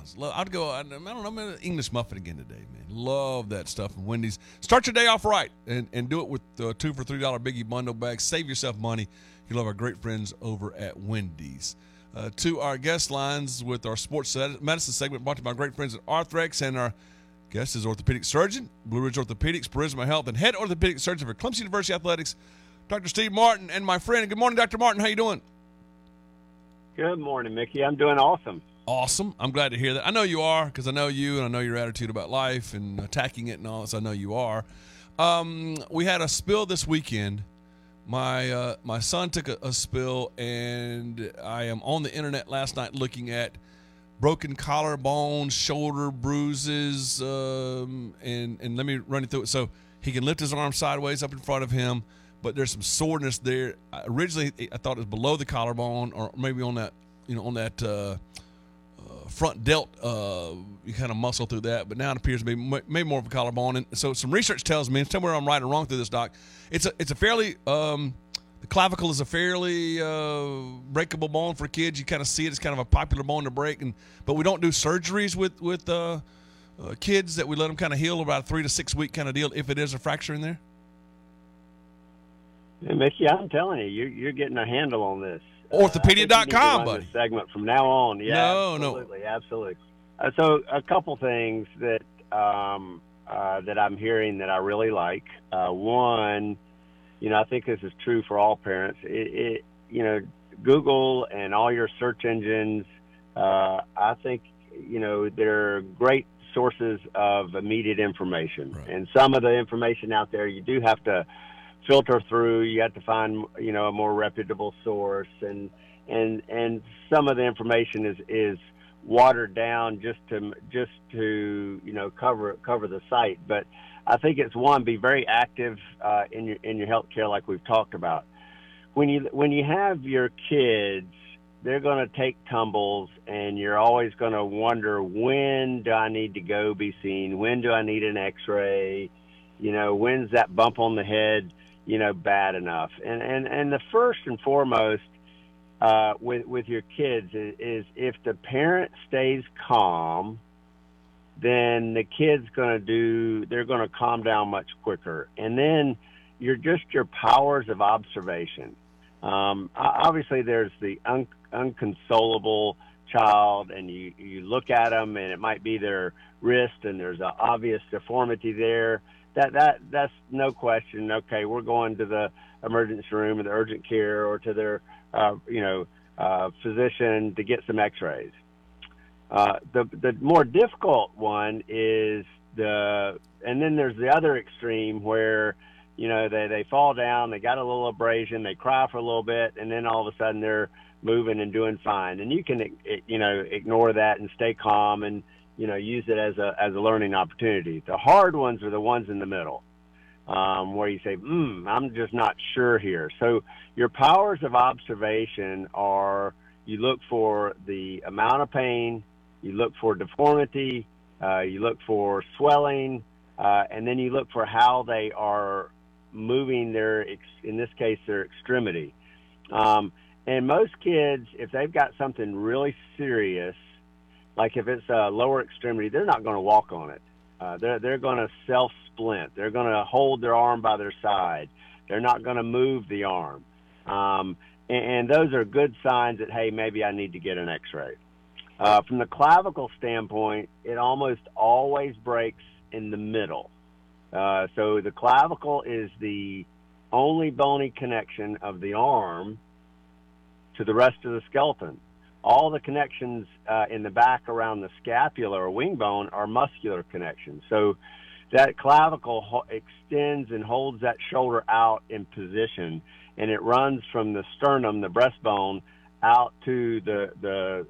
meals. I'd go. I don't know. I'm an English muffin again today, man. Love that stuff from Wendy's. Start your day off right and do it with 2 for $3 Biggie Bundle bags. Save yourself money. You love our great friends over at Wendy's. To our guest lines with our sports medicine segment brought to my great friends at Arthrex, and our guest is orthopedic surgeon, Blue Ridge Orthopedics, Prisma Health, and head orthopedic surgeon for Clemson University Athletics, Dr. Steve Martin, and my friend. Good morning, Dr. Martin. How you doing? Good morning, Mickey. I'm doing awesome. Awesome. I'm glad to hear that. I know you are, because I know you and I know your attitude about life and attacking it and all this. I know you are. We had a spill this weekend. My son took a spill, and I am on the internet last night looking at broken collarbones, shoulder bruises, and let me run you through it. So he can lift his arm sideways up in front of him, but there's some soreness there. Originally, I thought it was below the collarbone, or maybe on that, front delt. You kind of muscle through that, but now it appears to be maybe more of a collarbone. And so some research tells me, and tell me where I'm right or wrong through this, Doc. It's a fairly the clavicle is a fairly breakable bone for kids. You kind of see it as kind of a popular bone to break, but we don't do surgeries with kids that we let them kind of heal about a 3 to 6 week kind of deal if it is a fracture in there. Hey, Mickey, I'm telling you, you're getting a handle on this. Orthopedia.com, buddy. This segment from now on. Yeah, absolutely. So a couple things that that I'm hearing that I really like. One, I think this is true for all parents. Google and all your search engines, I think, they're great sources of immediate information. Right. And some of the information out there, you do have to filter through. You have to find, a more reputable source, and some of the information is watered down just to cover the site. But I think it's be very active in your healthcare, like we've talked about. When you have your kids, they're going to take tumbles, and you're always going to wonder, when do I need to go be seen? When do I need an X-ray? When's that bump on the head bad enough? And the first and foremost with your kids is if the parent stays calm, then the kid's they're going to calm down much quicker. And then your powers of observation. Obviously there's the unconsolable child, and you look at them and it might be their wrist and there's an obvious deformity there. That's no question. Okay, we're going to the emergency room or the urgent care or to their physician to get some X-rays. The more difficult one is and then there's the other extreme where they fall down, they got a little abrasion, they cry for a little bit, and then all of a sudden they're moving and doing fine. And you can ignore that and stay calm and use it as a learning opportunity. The hard ones are the ones in the middle, where you say, I'm just not sure here. So your powers of observation are, you look for the amount of pain, you look for deformity, you look for swelling, and then you look for how they are moving in this case, their extremity. And most kids, if they've got something really serious, like if it's a lower extremity, they're not going to walk on it. They're going to self-splint. They're going to hold their arm by their side. They're not going to move the arm. And those are good signs that, hey, maybe I need to get an X-ray. From the clavicle standpoint, it almost always breaks in the middle. So the clavicle is the only bony connection of the arm to the rest of the skeleton. All the connections in the back around the scapula or wing bone are muscular connections. So that clavicle extends and holds that shoulder out in position, and it runs from the sternum, the breastbone, out to the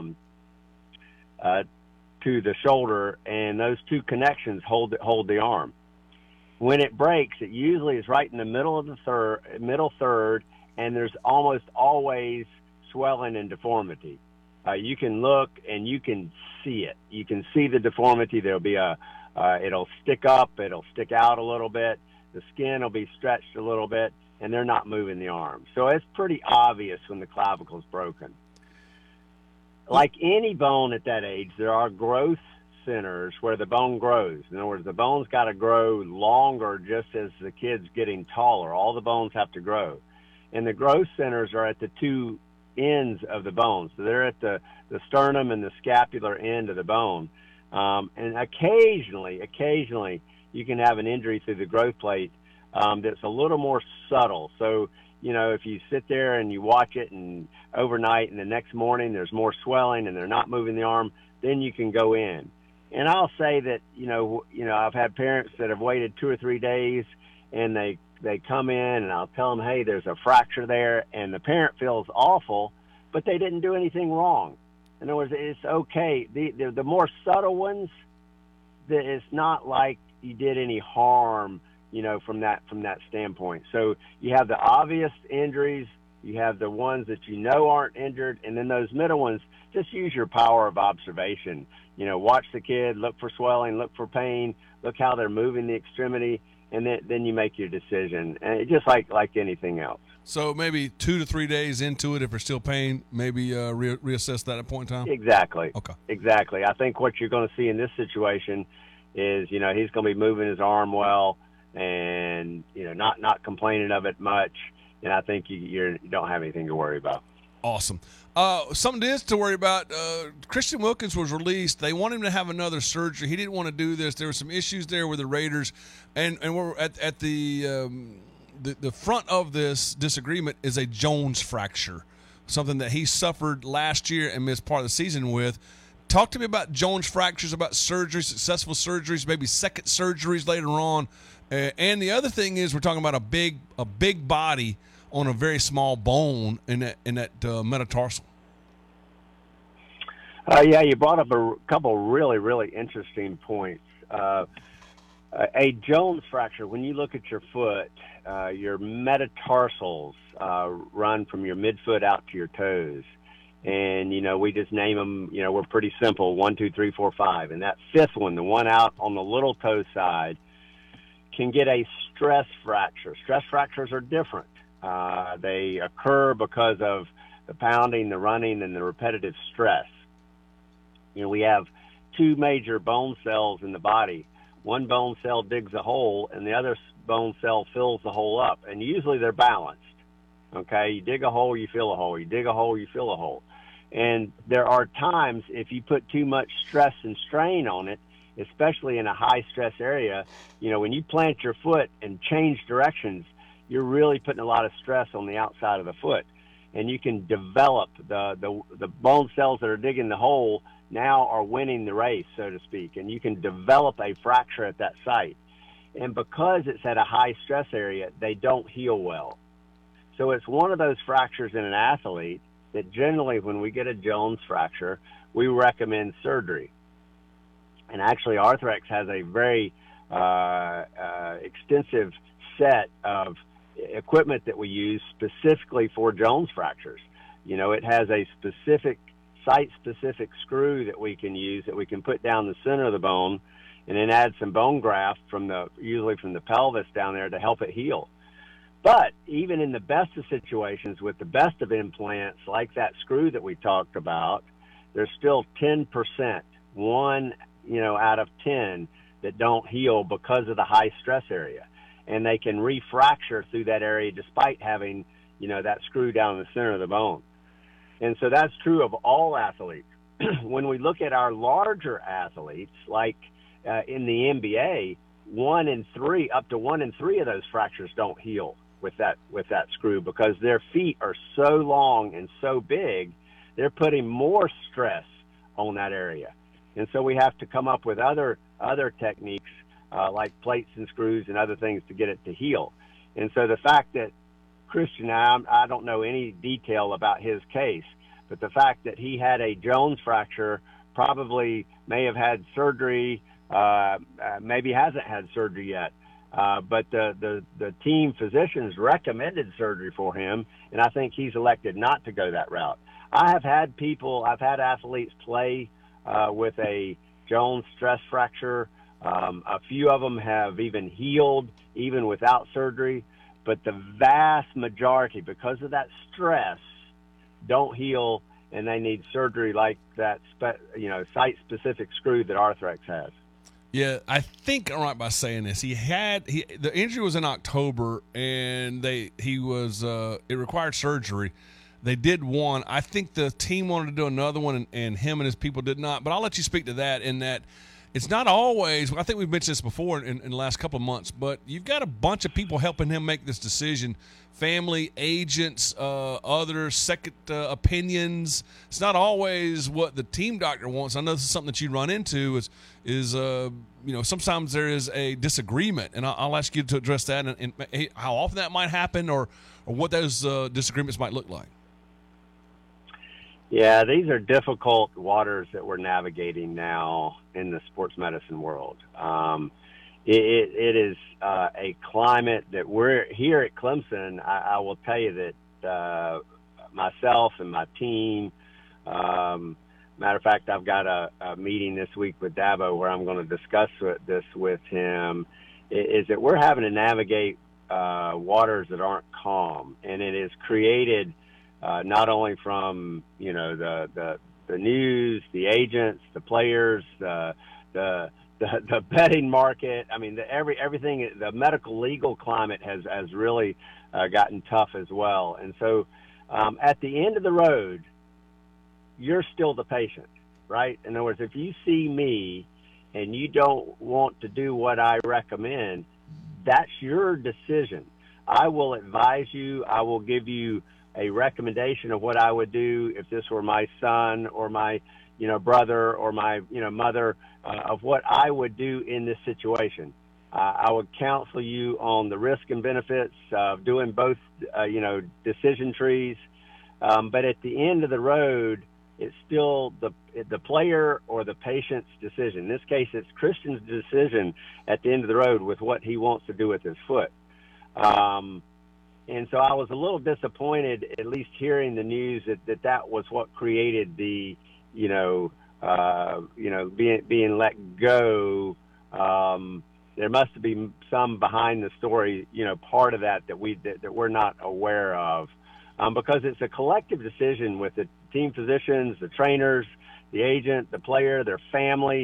shoulder, and those two connections hold the arm. When it breaks, it usually is right in the middle of the middle third, and there's almost always swelling and deformity. You can look and you can see it. You can see the deformity. There'll be it'll stick up, it'll stick out a little bit. The skin will be stretched a little bit, and they're not moving the arm. So it's pretty obvious when the clavicle's broken. like any bone at that age, there are growth centers where the bone grows. In other words, the bone's got to grow longer just as the kid's getting taller. All the bones have to grow. And the growth centers are at the two ends of the bone. So they're at the sternum and the scapular end of the bone. And occasionally, you can have an injury through the growth plate that's a little more subtle. So, if you sit there and you watch it and overnight and the next morning there's more swelling and they're not moving the arm, then you can go in. And I'll say that, I've had parents that have waited 2 or 3 days and they come in and I'll tell them, hey, there's a fracture there, and the parent feels awful, but they didn't do anything wrong. In other words, it's okay. The more subtle ones, it's not like you did any harm, from that standpoint. So you have the obvious injuries, you have the ones that aren't injured, and then those middle ones, just use your power of observation. Watch the kid, look for swelling, look for pain, look how they're moving the extremity, and then you make your decision. And just like anything else. So maybe 2 to 3 days into it, if there's still pain, maybe reassess that at a point in time? Exactly. Okay. Exactly. I think what you're going to see in this situation is, he's going to be moving his arm well and, not complaining of it much. And I think you don't have anything to worry about. Awesome. Something is to worry about. Christian Wilkins was released. They want him to have another surgery. He didn't want to do this. There were some issues there with the Raiders, and we're at the front of this disagreement is a Jones fracture, something that he suffered last year and missed part of the season with. Talk to me about Jones fractures, about surgery, successful surgeries, maybe second surgeries later on. And the other thing is, we're talking about a big body on a very small bone in that metatarsal. Yeah, you brought up a couple really, really interesting points. A Jones fracture, when you look at your foot, your metatarsals run from your midfoot out to your toes. And, we just name them, we're pretty simple, 1, 2, 3, 4, 5. And that fifth one, the one out on the little toe side, can get a stress fracture. Stress fractures are different. They occur because of the pounding, the running, and the repetitive stress. We have two major bone cells in the body. One bone cell digs a hole, and the other bone cell fills the hole up. And usually they're balanced. Okay, you dig a hole, you fill a hole. You dig a hole, you fill a hole. And there are times if you put too much stress and strain on it, especially in a high-stress area, when you plant your foot and change directions, you're really putting a lot of stress on the outside of the foot. And you can develop the bone cells that are digging the hole now are winning the race, so to speak, and you can develop a fracture at that site. And because it's at a high-stress area, they don't heal well. So it's one of those fractures in an athlete that generally when we get a Jones fracture, we recommend surgery. And actually, Arthrex has a very extensive set of equipment that we use specifically for Jones fractures. It has a specific site-specific screw that we can use that we can put down the center of the bone and then add some bone graft usually from the pelvis down there to help it heal. But even in the best of situations with the best of implants like that screw that we talked about, there's still 10%, one out of 10 that don't heal because of the high stress area. And they can refracture through that area despite having, that screw down in the center of the bone. And so that's true of all athletes. When we look at our larger athletes, like in the NBA, 1 in 3, up to 1 in 3 of those fractures don't heal with that screw because their feet are so long and so big, they're putting more stress on that area. And so we have to come up with other techniques like plates and screws and other things to get it to heal. And so the fact that Christian, I don't know any detail about his case, but the fact that he had a Jones fracture, probably may have had surgery, maybe hasn't had surgery yet. But the team physicians recommended surgery for him, and I think he's elected not to go that route. I've had athletes play with a Jones stress fracture. A few of them have even healed, even without surgery. But the vast majority, because of that stress, don't heal. and they need surgery like that, site-specific screw that Arthrex has. Yeah, I think I'm right by saying this. The injury was in October, and it required surgery. They did one. I think the team wanted to do another one, and him and his people did not. But I'll let you speak to that. In that, it's not always. I think we've mentioned this before in the last couple of months. But you've got a bunch of people helping him make this decision. Family, agents, others, second opinions. It's not always what the team doctor wants. I know this is something that you run into. Is sometimes there is a disagreement, and I'll ask you to address that and how often that might happen, or what those disagreements might look like. Yeah, these are difficult waters that we're navigating now in the sports medicine world. It is a climate that we're here at Clemson. I will tell you that myself and my team, matter of fact, I've got a meeting this week with Dabo where I'm going to discuss this with him, is that we're having to navigate waters that aren't calm. And it is created not only from, the news, the agents, the players, the betting market. I mean, everything. The medical legal climate has really gotten tough as well. And so, at the end of the road, you're still the patient, right? In other words, if you see me and you don't want to do what I recommend, that's your decision. I will advise you. I will give you a recommendation of what I would do if this were my son or my brother or my mother, of what I would do in this situation. I would counsel you on the risk and benefits of doing both decision trees, but at the end of the road, it's still the player or the patient's decision. In this case, it's Christian's decision at the end of the road with what he wants to do with his foot. And so I was a little disappointed, at least hearing the news that was what created the, being let go. There must be some behind the story, part of that we're not aware of, because it's a collective decision with the team physicians, the trainers, the agent, the player, their family,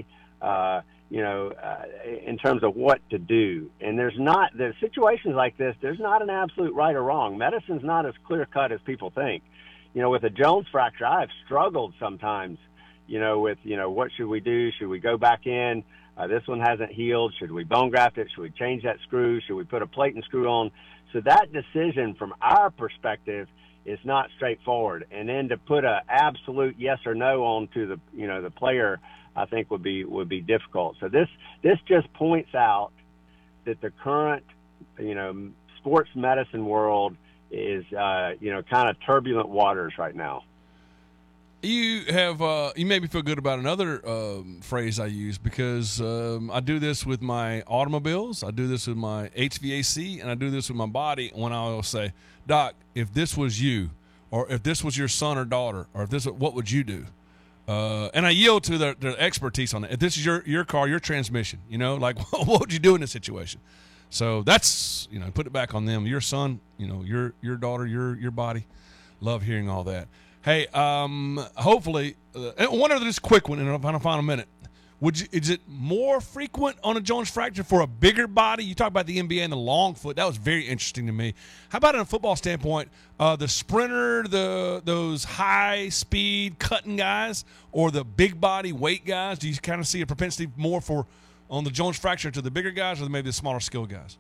in terms of what to do. And there's situations like this, there's not an absolute right or wrong. Medicine's not as clear-cut as people think. With a Jones fracture, I've struggled sometimes, with, what should we do? Should we go back in? This one hasn't healed. Should we bone graft it? Should we change that screw? Should we put a plate and screw on? So that decision from our perspective is not straightforward. And then to put a absolute yes or no on to the player, I think would be difficult. So this just points out that the current, sports medicine world is, kind of turbulent waters right now. You have you made me feel good about another phrase I use, because I do this with my automobiles, I do this with my HVAC, and I do this with my body. When I will say, Doc, if this was you, or if this was your son or daughter, or if this, what would you do? And I yield to their expertise on it. If this is your car, your transmission, what would you do in this situation? So that's, put it back on them. Your son, your daughter, your body. Love hearing all that. Hey, hopefully, one of this quick one in a final minute. Is it more frequent on a Jones fracture for a bigger body? You talk about the NBA and the long foot. That was very interesting to me. How about in a football standpoint, the sprinter, those high-speed cutting guys, or the big body weight guys? Do you kind of see a propensity more on the Jones fracture to the bigger guys, or maybe the smaller skill guys?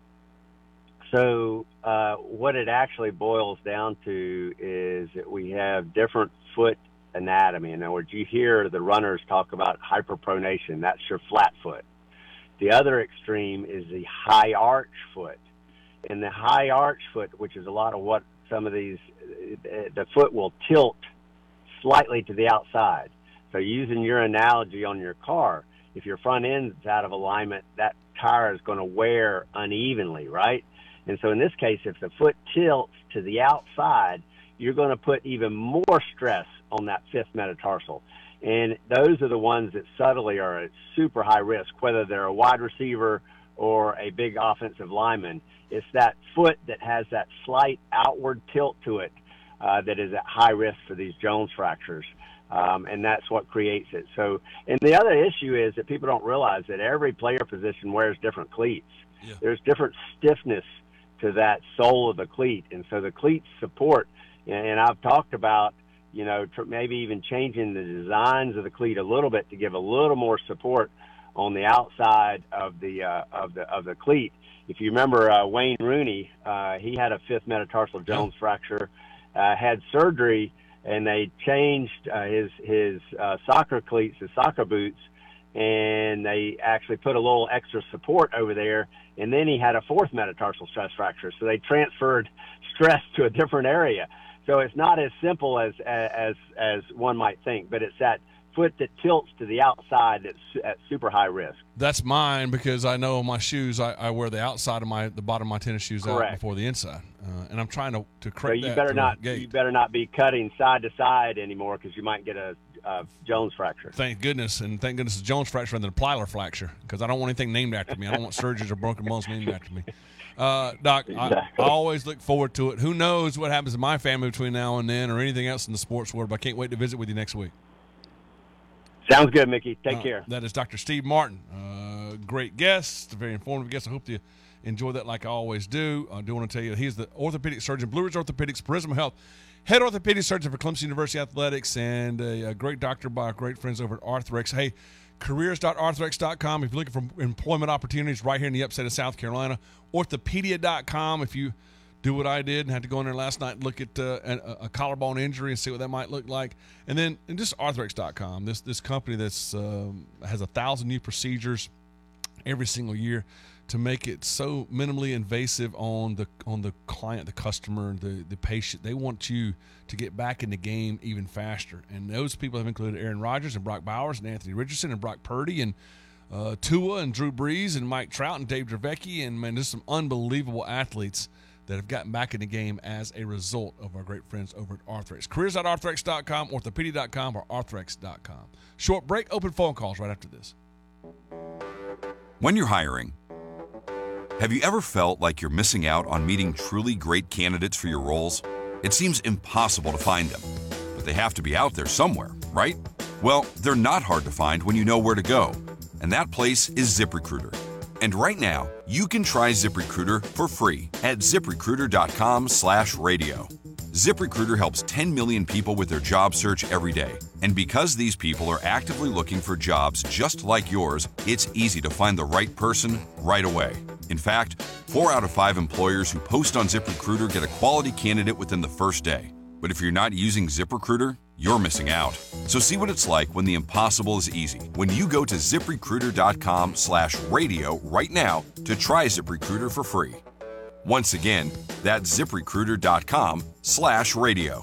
So what it actually boils down to is that we have different foot anatomy. In other words, you hear the runners talk about hyperpronation. That's your flat foot. The other extreme is the high arch foot. And the high arch foot, which is a lot of what some of these, the foot will tilt slightly to the outside. So using your analogy on your car, if your front end's out of alignment, that tire is going to wear unevenly, right? And so in this case, if the foot tilts to the outside, you're going to put even more stress on that fifth metatarsal. And those are the ones that subtly are at super high risk, whether they're a wide receiver or a big offensive lineman. It's that foot that has that slight outward tilt to it that is at high risk for these Jones fractures. And that's what creates it. So, and the other issue is that people don't realize that every player position wears different cleats. Yeah. There's different stiffness to that sole of the cleat. And so the cleats support, and I've talked about, maybe even changing the designs of the cleat a little bit to give a little more support on the outside of the cleat. If you remember Wayne Rooney, he had a fifth metatarsal Jones fracture, had surgery, and they changed his soccer cleats, his soccer boots, and they actually put a little extra support over there. And then he had a fourth metatarsal stress fracture, so they transferred stress to a different area. So it's not as simple as one might think, but it's that foot that tilts to the outside that's at super high risk. That's mine, because I know on my shoes I wear the outside of the bottom of my tennis shoes Correct. Out before the inside, and I'm trying to correct so that. You better not be cutting side to side anymore, because you might get a Jones fracture. Thank goodness, and thank goodness it's Jones fracture rather than a Plyler fracture, because I don't want anything named after me. I don't want surgeries or broken bones named after me. Doc, exactly. I always look forward to it. Who knows what happens in my family between now and then, or anything else in the sports world, but I can't wait to visit with you next week. Sounds good, Mickey. Take care. That is Dr. Steve Martin. Great guest, a very informative guest. I hope you enjoy that like I always do. I do want to tell you he's the orthopedic surgeon, Blue Ridge Orthopedics, Prism Health, head orthopedic surgeon for Clemson University Athletics, and a great doctor by our great friends over at Arthrex. Hey, careers.arthrex.com if you're looking for employment opportunities right here in the upstate of South Carolina. Orthopedia.com if you do what I did and had to go in there last night and look at a collarbone injury and see what that might look like. And just Arthrex.com, this company that's has 1,000 new procedures every single year to make it so minimally invasive on the client, the customer, the patient. They want you to get back in the game even faster. And those people have included Aaron Rodgers and Brock Bowers and Anthony Richardson and Brock Purdy and Tua and Drew Brees and Mike Trout and Dave Dravecki. And, man, there's some unbelievable athletes that have gotten back in the game as a result of our great friends over at Arthrex. Careers.arthrex.com, orthopedia.com, or arthrex.com. Short break, open phone calls right after this. When you're hiring, have you ever felt like you're missing out on meeting truly great candidates for your roles? It seems impossible to find them, but they have to be out there somewhere, right? Well, they're not hard to find when you know where to go, and that place is ZipRecruiter. And right now, you can try ZipRecruiter for free at ZipRecruiter.com/radio. ZipRecruiter helps 10 million people with their job search every day. And because these people are actively looking for jobs just like yours, it's easy to find the right person right away. In fact, 4 out of 5 employers who post on ZipRecruiter get a quality candidate within the first day. But if you're not using ZipRecruiter, you're missing out. So see what it's like when the impossible is easy. When you go to ZipRecruiter.com/radio right now to try ZipRecruiter for free. Once again, that's ZipRecruiter.com/radio.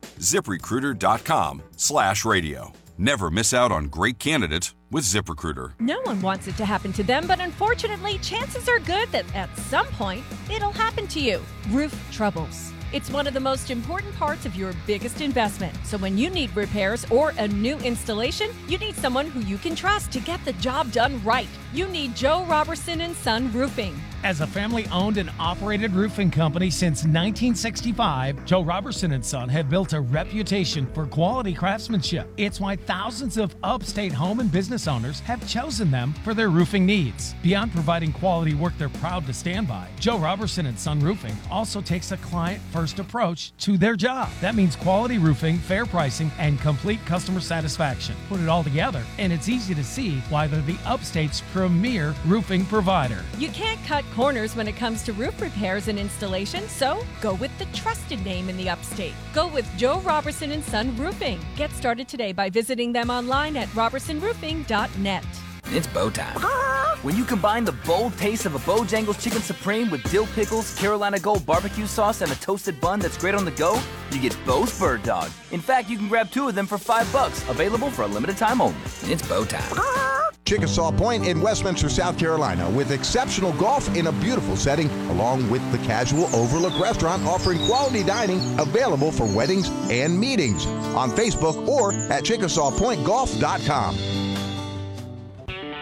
ZipRecruiter.com/radio. Never miss out on great candidates with ZipRecruiter. No one wants it to happen to them, but unfortunately, chances are good that at some point, it'll happen to you. Roof troubles. It's one of the most important parts of your biggest investment. So when you need repairs or a new installation, you need someone who you can trust to get the job done right. You need Joe Robertson & Son Roofing. As a family-owned and operated roofing company since 1965, Joe Robertson & Son have built a reputation for quality craftsmanship. It's why thousands of upstate home and business owners have chosen them for their roofing needs. Beyond providing quality work they're proud to stand by, Joe Robertson & Son Roofing also takes a client-first approach to their job. That means quality roofing, fair pricing, and complete customer satisfaction. Put it all together, and it's easy to see why they're the upstate's premier roofing provider. You can't cut corners when it comes to roof repairs and installation, so go with the trusted name in the upstate. Go with Joe Robertson & Son Roofing. Get started today by visiting them online at robertsonroofing.net. It's Bo time. When you combine the bold taste of a Bojangles Chicken Supreme with dill pickles, Carolina Gold barbecue sauce, and a toasted bun that's great on the go, you get Bo's Bird Dog. In fact, you can grab 2 of them for $5, available for a limited time only. It's Bo time. Chickasaw Point in Westminster, South Carolina, with exceptional golf in a beautiful setting, along with the casual Overlook restaurant offering quality dining available for weddings and meetings. On Facebook or at ChickasawPointGolf.com.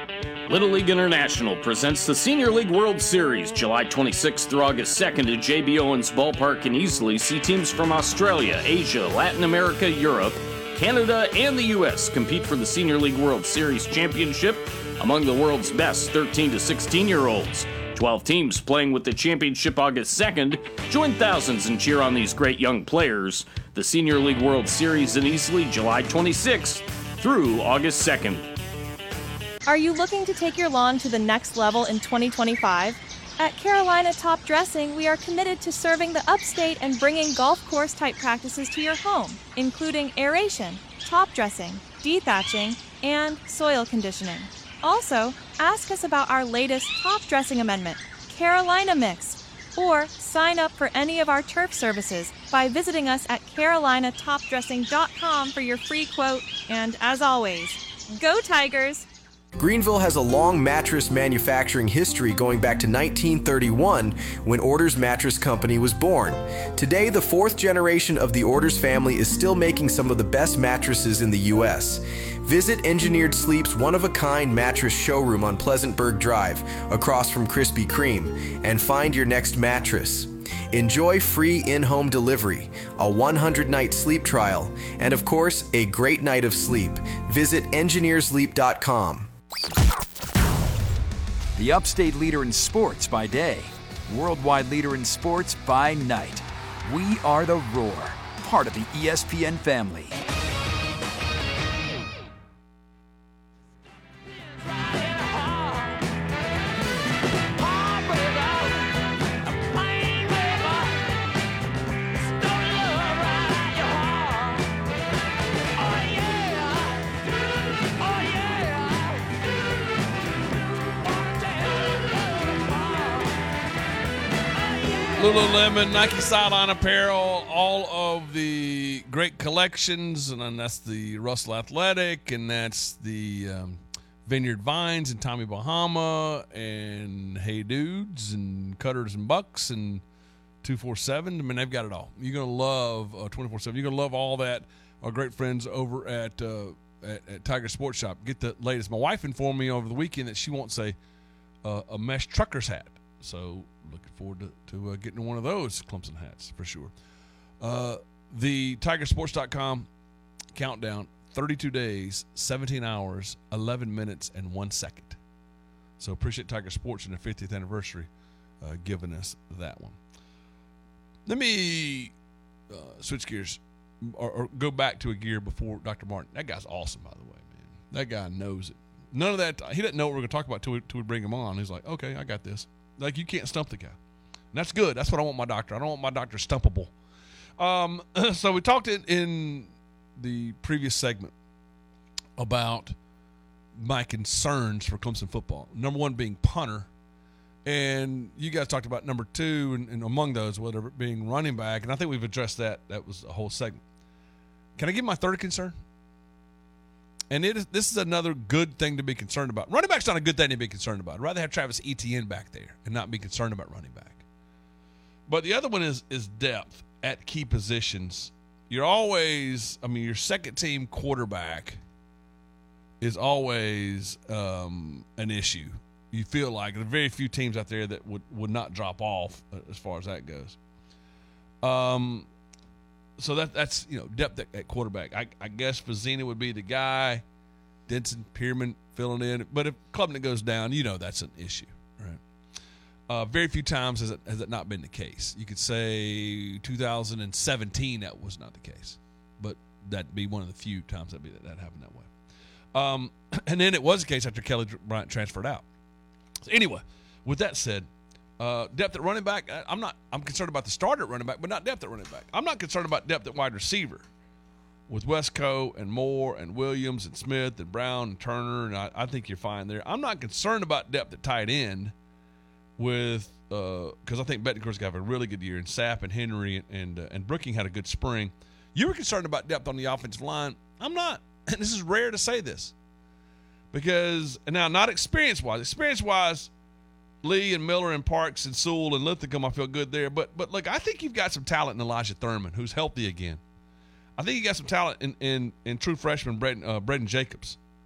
Little League International presents the Senior League World Series, July 26th through August 2nd at J.B. Owens Ballpark in Easley. See teams from Australia, Asia, Latin America, Europe, Canada, and the U.S. compete for the Senior League World Series championship among the world's best 13 to 16-year-olds. 12 teams playing with the championship August 2nd. Join thousands and cheer on these great young players. The Senior League World Series in Easley, July 26th through August 2nd. Are you looking to take your lawn to the next level in 2025? At Carolina Top Dressing, we are committed to serving the upstate and bringing golf course type practices to your home, including aeration, top dressing, dethatching, and soil conditioning. Also, ask us about our latest top dressing amendment, Carolina Mix, or sign up for any of our turf services by visiting us at carolinatopdressing.com for your free quote. And as always, go Tigers! Greenville has a long mattress manufacturing history going back to 1931 when Orders Mattress Company was born. Today, the fourth generation of the Orders family is still making some of the best mattresses in the U.S. Visit Engineered Sleep's one-of-a-kind mattress showroom on Pleasantburg Drive, across from Krispy Kreme, and find your next mattress. Enjoy free in-home delivery, a 100-night sleep trial, and of course, a great night of sleep. Visit engineersleep.com. The upstate leader in sports by day, worldwide leader in sports by night. We are the Roar, part of the ESPN family. Lululemon, Nike Sideline Apparel, all of the great collections, and then that's the Russell Athletic, and that's the Vineyard Vines and Tommy Bahama, and Hey Dudes, and Cutters and Bucks, and 247. I mean, they've got it all. You're going to love 24/7. You're going to love all that. Our great friends over at Tiger Sports Shop. Get the latest. My wife informed me over the weekend that she wants a mesh trucker's hat. So looking forward to getting one of those Clemson hats for sure. The TigerSports.com countdown, 32 days, 17 hours, 11 minutes, and 1 second. So appreciate Tiger Sports and their 50th anniversary giving us that one. Let me switch gears or go back to a gear before Dr. Martin. That guy's awesome, by the way, man. That guy knows it. None of that. He doesn't know what we're going to talk about till we bring him on. He's like, okay, I got this. Like, you can't stump the guy. And that's good. That's what I want my doctor. I don't want my doctor stumpable. So we talked in the previous segment about my concerns for Clemson football. Number one being punter. And you guys talked about number two, and among those, whatever, being running back. And I think we've addressed that. That was a whole segment. Can I give my third concern? And this is another good thing to be concerned about. Running back's not a good thing to be concerned about. I'd rather have Travis Etienne back there and not be concerned about running back. But the other one is depth at key positions. You're always, your second team quarterback is always an issue. You feel like there are very few teams out there that would not drop off as far as that goes. So that's depth at quarterback. I guess Fazzina would be the guy. Denson, Pierman filling in. But if Klubnik goes down, that's an issue, right? Very few times has it not been the case. You could say 2017 that was not the case, but that'd be one of the few times that happened that way. And then it was the case after Kelly Bryant transferred out. So anyway, with that said. Depth at running back, I'm concerned about the starter at running back, but not depth at running back. I'm not concerned about depth at wide receiver with Westco and Moore and Williams and Smith and Brown and Turner, and I think you're fine there. I'm not concerned about depth at tight end with because I think Bettencourt's got a really good year, and Sapp and Henry and Brooking had a good spring. You were concerned about depth on the offensive line. I'm not. And this is rare to say this because now not experience-wise. Experience-wise, Lee and Miller and Parks and Sewell and Linthicum, I feel good there. But look, I think you've got some talent in Elijah Thurman, who's healthy again. I think you got some talent in true freshman Braden Jacobs.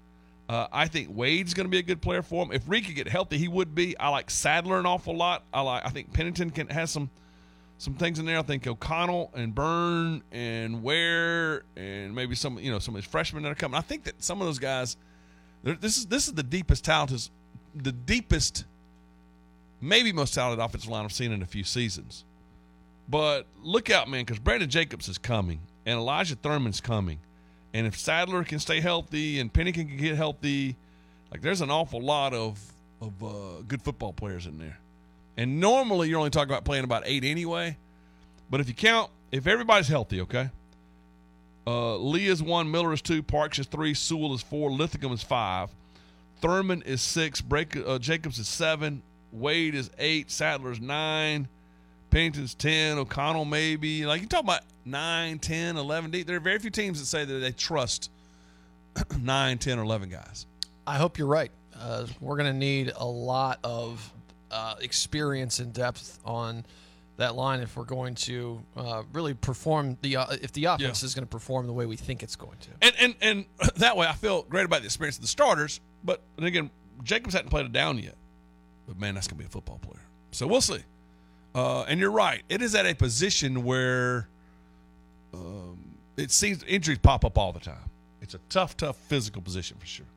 I think Wade's going to be a good player for him. If Reed could get healthy, he would be. I like Sadler an awful lot. I think Pennington has some things in there. I think O'Connell and Byrne and Ware and maybe some of his freshmen that are coming. I think that some of those guys, this is the deepest talent, the deepest, maybe most talented offensive line I've seen in a few seasons. But look out, man, because Brandon Jacobs is coming and Elijah Thurman's coming. And if Sadler can stay healthy and Pennington can get healthy, like there's an awful lot of good football players in there. And normally you're only talking about playing about 8 anyway. But if everybody's healthy, okay? Lee is 1, Miller is 2, Parks is 3, Sewell is 4, Lithicum is 5, Thurman is 6, Jacobs is 7, Wade is 8, Sadler is 9, Pennington's 10, O'Connell maybe. Like, you talk about 9, 10, 11 deep. There are very few teams that say that they trust 9, 10, or 11 guys. I hope you're right. We're going to need a lot of experience and depth on that line if we're going to really perform if the offense is going to perform the way we think it's going to. And that way I feel great about the experience of the starters. But again, Jacobs hadn't played it down yet. But, man, that's going to be a football player. So we'll see. And you're right. It is at a position where it seems injuries pop up all the time. It's a tough physical position for sure.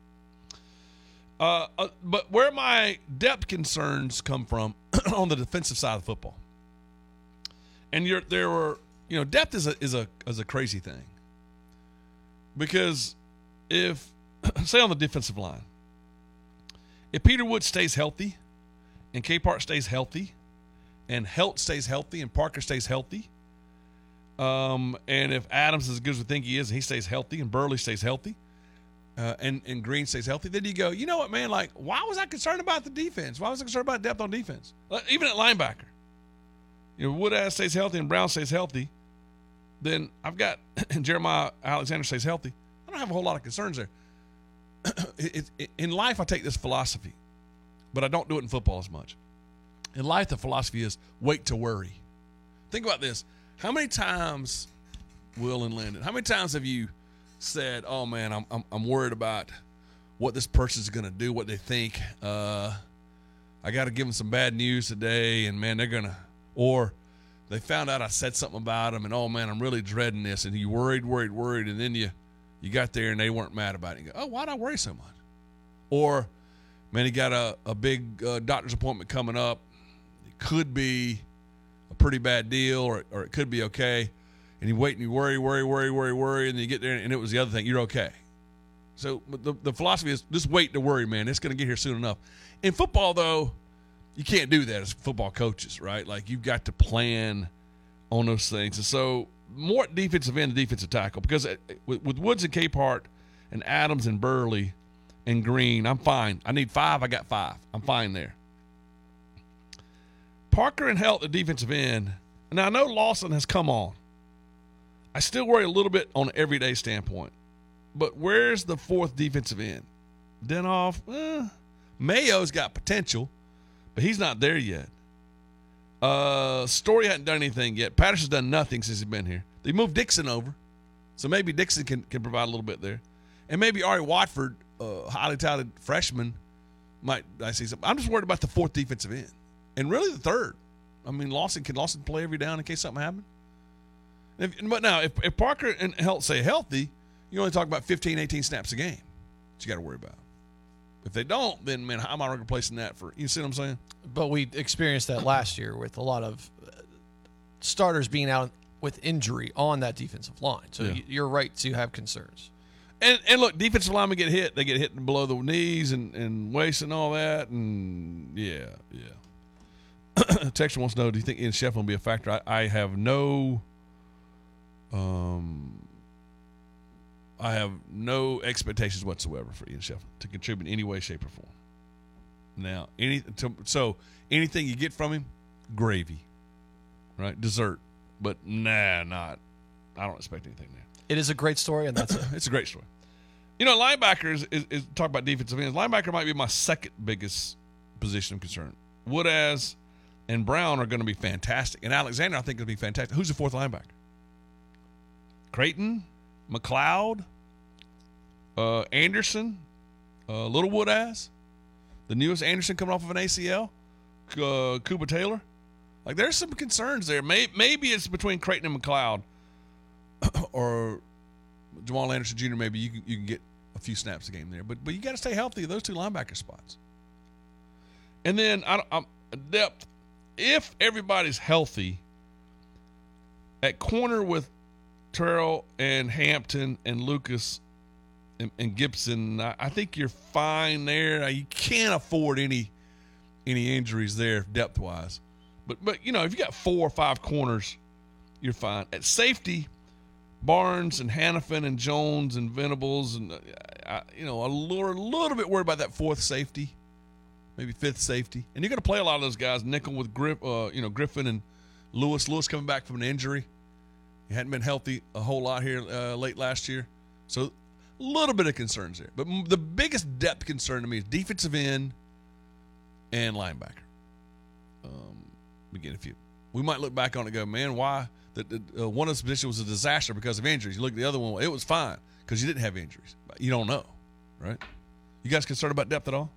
But where my depth concerns come from on the defensive side of football, and depth is a crazy thing, because if say on the defensive line, if Peter Wood stays healthy, and Capehart stays healthy, and Helt stays healthy, and Parker stays healthy, and if Adams is as good as we think he is, and he stays healthy, and Burley stays healthy, and Green stays healthy, then you go, you know what, man, like, why was I concerned about the defense? Why was I concerned about depth on defense? Even at linebacker. Wood stays healthy and Brown stays healthy, then I've got Jeremiah Alexander stays healthy. I don't have a whole lot of concerns there. In life, I take this philosophy, but I don't do it in football as much. In life, the philosophy is wait to worry. Think about this. How many times, Will and Lyndon, how many times have you said, oh, man, I'm worried about what this person's going to do, what they think. I got to give them some bad news today, and, man, they're going to – or they found out I said something about them, and, oh, man, I'm really dreading this. And you worried, and then you got there and they weren't mad about it. You go, oh, why'd I worry so much? Or, man, you got a big doctor's appointment coming up. It could be a pretty bad deal, or it could be okay. And you wait and you worry, and then you get there and it was the other thing. You're okay. So the philosophy is just wait to worry, man. It's going to get here soon enough. In football, though, you can't do that as football coaches, right? Like, you've got to plan on those things. And so more at defensive end and defensive tackle, because with Woods and Capehart and Adams and Burley and Green, I'm fine. I need 5. I got 5. I'm fine there. Parker and Helt at defensive end. Now, I know Lawson has come on. I still worry a little bit on an everyday standpoint. But where's the 4th defensive end? Denoff, Mayo's got potential, but he's not there yet. Story hadn't done anything yet. Patterson's done nothing since he's been here. They moved Dixon over, so maybe Dixon can provide a little bit there. And maybe Ari Watford, highly talented freshman, might I see something. I'm just worried about the 4th defensive end. And really the 3rd. I mean, can Lawson play every down in case something happened? But now, if Parker and Helt stay healthy, you only talk about 15, 18 snaps a game that you got to worry about. If they don't, then, man, how am I replacing that for? You see what I'm saying? But we experienced that last year with a lot of starters being out with injury on that defensive line. So you're right to have concerns. And look, defensive linemen get hit. They get hit below the knees and waist and all that. And, yeah. Texture wants to know, do you think Ian Sheffield will be a factor? I have no expectations whatsoever for Ian Sheffield to contribute in any way, shape, or form. Now, anything you get from him, gravy, right? Dessert. But I don't expect anything there. It is a great story, and that's it. It's a great story. Linebackers is talk about defensive ends. Linebacker might be my second biggest position of concern. Woodaz and Brown are going to be fantastic, and Alexander I think will be fantastic. Who's the 4th linebacker? Creighton, McLeod, Anderson, Littlewood has. The newest Anderson coming off of an ACL. Cuba Taylor. Like, there's some concerns there. Maybe it's between Creighton and McLeod or Jamal Anderson Jr. Maybe you can get a few snaps a game there. But you got to stay healthy at those two linebacker spots. And then depth. If everybody's healthy, at corner with Terrell and Hampton and Lucas and Gibson, I think you're fine there. You can't afford any injuries there depth-wise. But if you got 4 or 5 corners, you're fine. At safety, Barnes and Hannafin and Jones and Venables and a little bit worried about that 4th safety, maybe 5th safety. And you're going to play a lot of those guys nickel with Griffin and Lewis. Lewis coming back from an injury. He hadn't been healthy a whole lot here late last year. So a little bit of concerns there. But the biggest depth concern to me is defensive end and linebacker. Again, we might look back on it and go, man, why one of those positions was a disaster because of injuries. You look at the other one, it was fine because you didn't have injuries. But you don't know, right? You guys concerned about depth at all?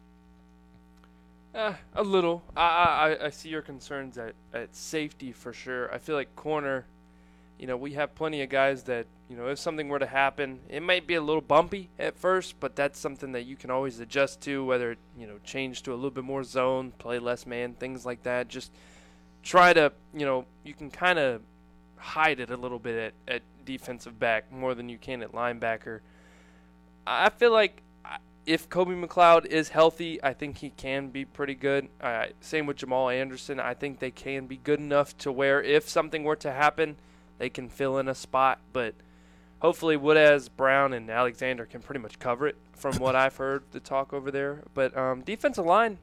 A little. I see your concerns at safety for sure. I feel like corner, we have plenty of guys that, if something were to happen, it might be a little bumpy at first, but that's something that you can always adjust to, whether, change to a little bit more zone, play less man, things like that. Just try to, you can kind of hide it a little bit at defensive back more than you can at linebacker. I feel like if Kobe McLeod is healthy, I think he can be pretty good. Same with Jamal Anderson. I think they can be good enough to where if something were to happen, they can fill in a spot. But hopefully Woodaz, Brown, and Alexander can pretty much cover it from what I've heard the talk over there. But defensive line,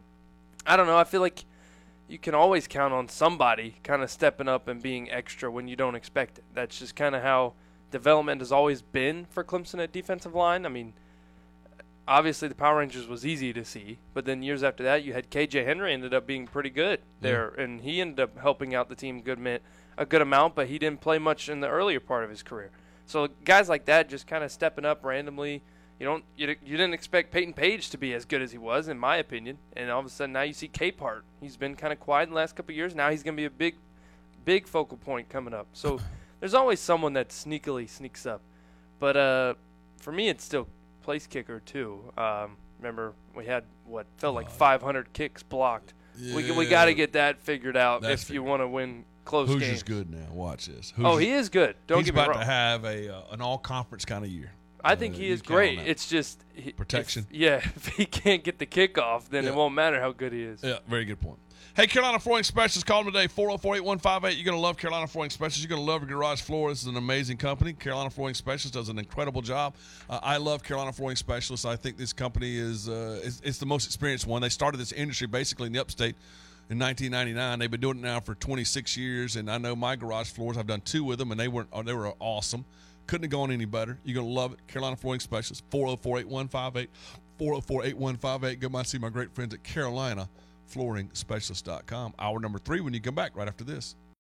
I don't know. I feel like you can always count on somebody kind of stepping up and being extra when you don't expect it. That's just kind of how development has always been for Clemson at defensive line. I mean, obviously the Power Rangers was easy to see, but then years after that you had KJ Henry ended up being pretty good there, and he ended up helping out the team a good amount, but he didn't play much in the earlier part of his career. So guys like that just kind of stepping up randomly. You didn't expect Peyton Page to be as good as he was, in my opinion, and all of a sudden now you see Capehart. He's been kind of quiet in the last couple of years. Now he's going to be a big focal point coming up. So there's always someone that sneakily sneaks up. But for me, it's still place kicker too. Remember we had what felt like 500 kicks blocked. Yeah. We got to get that figured out if you want to win close games. Hoosier's good now. Watch this. He is good. Don't get me wrong. He's about to have an all-conference kind of year. I think he is great. It's just protection. If he can't get the kickoff, then it won't matter how good he is. Yeah, very good point. Hey, Carolina Flooring Specialists, call them today, 404-8158. You're going to love Carolina Flooring Specialists. You're going to love your garage floor. This is an amazing company. Carolina Flooring Specialists does an incredible job. I love Carolina Flooring Specialists. I think this company is it's the most experienced one. They started this industry basically in the upstate in 1999. They've been doing it now for 26 years, and I know my garage floors, I've done 2 with them, and they were awesome. Couldn't have gone any better. You're going to love it. Carolina Flooring Specialists, 404-8158, 404-8158. Go by and see my great friends at CarolinaFlooringSpecialist.com. Hour number 3 when you come back right after this.